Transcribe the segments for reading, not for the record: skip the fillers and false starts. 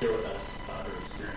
share with us about her experience.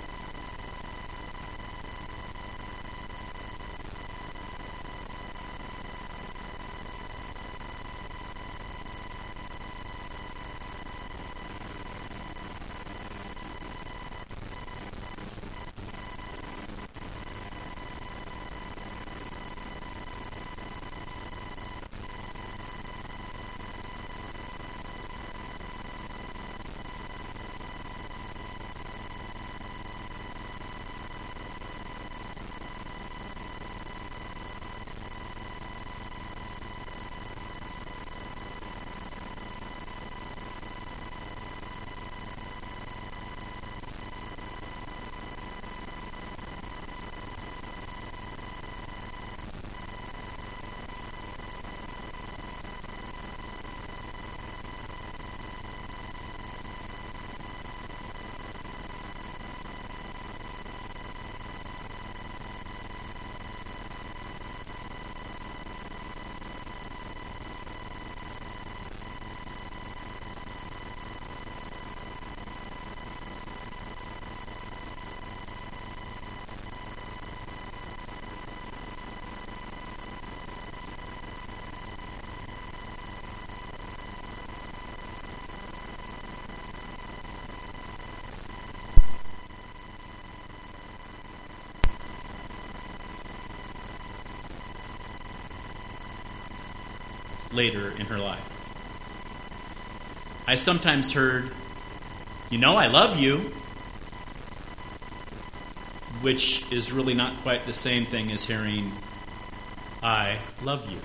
Later in her life, I sometimes heard, I love you, which is really not quite the same thing as hearing, I love you.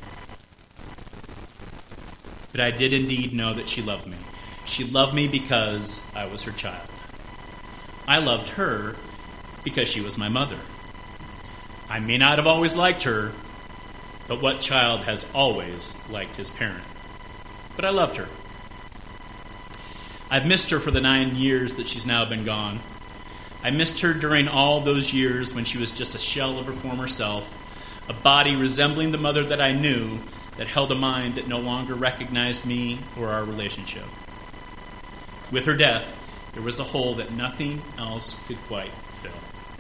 But I did indeed know that she loved me. She loved me because I was her child. I loved her because she was my mother. I may not have always liked her, but what child has always liked his parent? But I loved her. I've missed her for the 9 years that she's now been gone. I missed her during all those years when she was just a shell of her former self, a body resembling the mother that I knew, that held a mind that no longer recognized me or our relationship. With her death, there was a hole that nothing else could quite fill.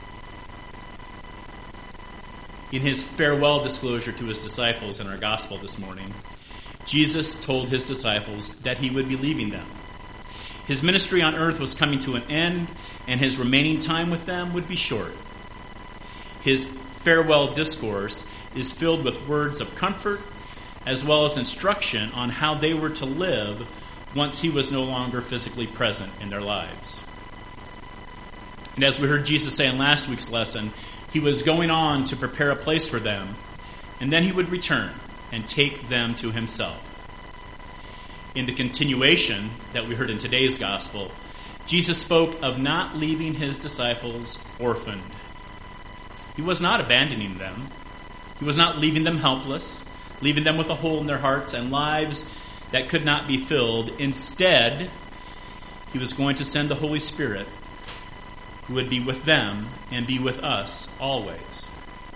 In his farewell disclosure to his disciples in our gospel this morning, Jesus told his disciples that he would be leaving them. His ministry on earth was coming to an end, and his remaining time with them would be short. His farewell discourse is filled with words of comfort, as well as instruction on how they were to live once he was no longer physically present in their lives. And as we heard Jesus say in last week's lesson, he was going on to prepare a place for them, and then he would return and take them to himself. In the continuation that we heard in today's gospel, Jesus spoke of not leaving his disciples orphaned. He was not abandoning them. He was not leaving them helpless, leaving them with a hole in their hearts and lives that could not be filled. Instead, he was going to send the Holy Spirit, who would be with them and be with us always.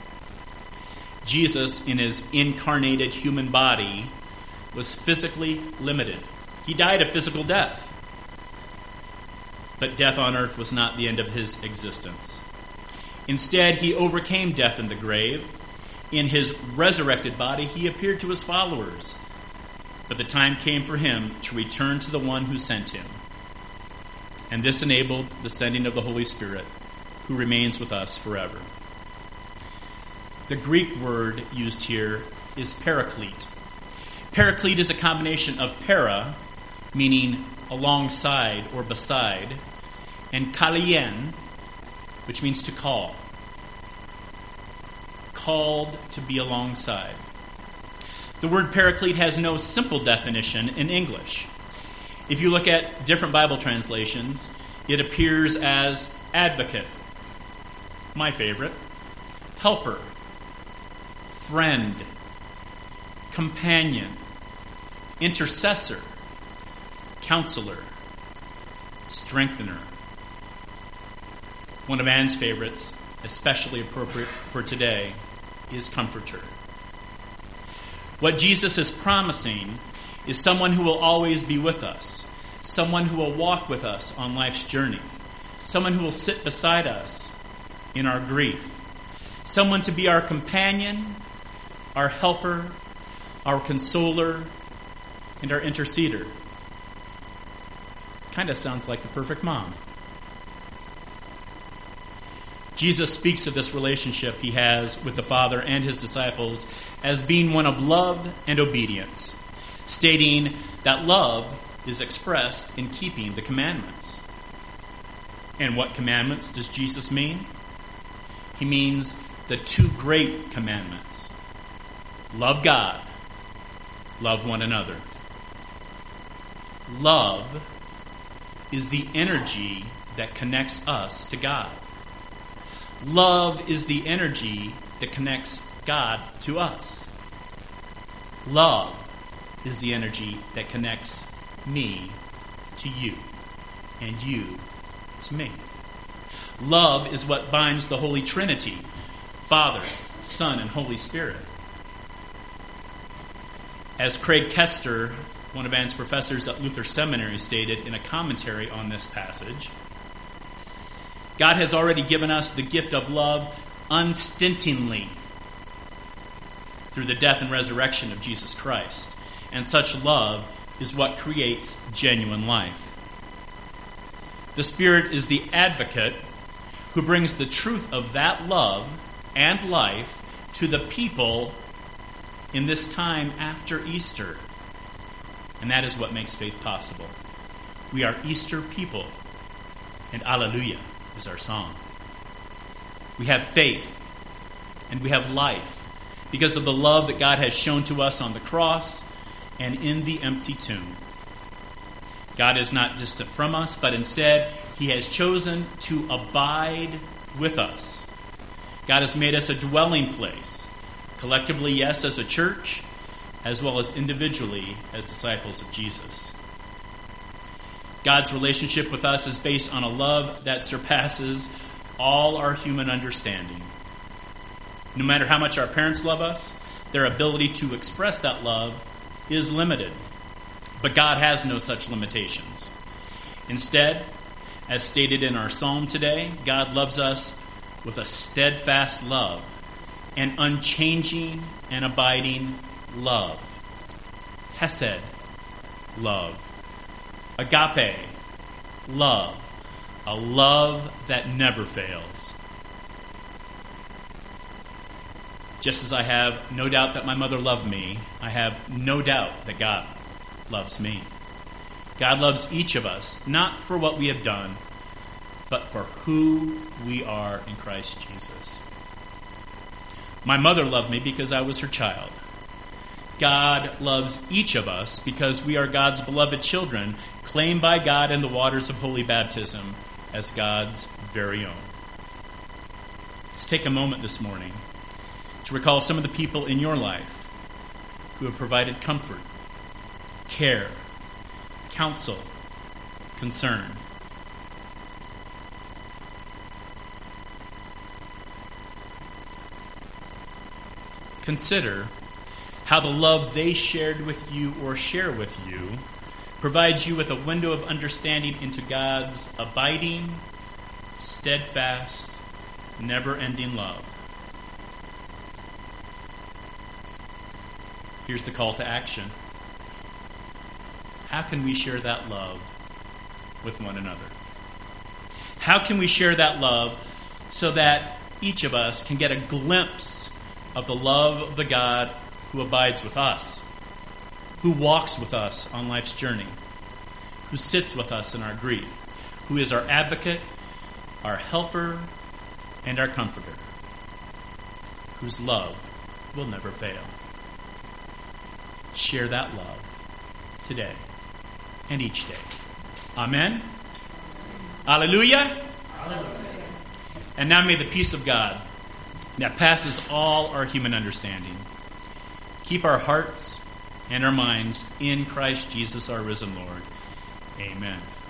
Jesus, in his incarnated human body, was physically limited. He died a physical death. But death on earth was not the end of his existence. Instead, he overcame death in the grave. In his resurrected body, he appeared to his followers. But the time came for him to return to the one who sent him. And this enabled the sending of the Holy Spirit, who remains with us forever. The Greek word used here is paraclete. Paraclete is a combination of para, meaning alongside or beside, and kalien, which means to call. Called to be alongside. The word paraclete has no simple definition in English. If you look at different Bible translations, it appears as advocate, my favorite, helper, friend, companion, intercessor, counselor, strengthener. One of Anne's favorites, especially appropriate for today, is comforter. What Jesus is promising is someone who will always be with us, someone who will walk with us on life's journey. someone who will sit beside us in our grief, someone to be our companion, our helper, our consoler, and our interceder. Kind of sounds like the perfect mom. Jesus speaks of this relationship he has with the Father and his disciples as being one of love and obedience, stating that love is expressed in keeping the commandments. And what commandments does Jesus mean? He means the two great commandments. Love God, love one another. Love is the energy that connects us to God. Love is the energy that connects God to us. Love is the energy that connects me to you and you to me. Love is what binds the Holy Trinity, Father, Son, and Holy Spirit. As Craig Kester, one of Ann's professors at Luther Seminary, stated in a commentary on this passage, God has already given us the gift of love unstintingly through the death and resurrection of Jesus Christ. And such love is what creates genuine life. The Spirit is the advocate who brings the truth of that love and life to the people in this time after Easter. And that is what makes faith possible. We are Easter people, and Alleluia is our song. We have faith, and we have life because of the love that God has shown to us on the cross and in the empty tomb. God is not distant from us, but instead he has chosen to abide with us. God has made us a dwelling place, collectively, yes, as a church, as well as individually as disciples of Jesus. God's relationship with us is based on a love that surpasses all our human understanding. No matter how much our parents love us, their ability to express that love is limited. But God has no such limitations. Instead, as stated in our psalm today, God loves us with a steadfast love, an unchanging and abiding love. Hesed, love. Agape, love. A love that never fails. Just as I have no doubt that my mother loved me, I have no doubt that God loves me. God loves each of us, not for what we have done, but for who we are in Christ Jesus. My mother loved me because I was her child. God loves each of us because we are God's beloved children, claimed by God in the waters of holy baptism as God's very own. Let's take a moment this morning to recall some of the people in your life who have provided comfort, care, counsel, concern. Consider how the love they shared with you or share with you provides you with a window of understanding into God's abiding, steadfast, never-ending love. Here's the call to action. How can we share that love with one another? How can we share that love so that each of us can get a glimpse of the love of the God who abides with us, who walks with us on life's journey, who sits with us in our grief, who is our advocate, our helper, and our comforter, whose love will never fail. Share that love today and each day. Amen. Alleluia. Alleluia. And now may the peace of God that passes all our human understanding keep our hearts and our minds in Christ Jesus, our risen Lord. Amen.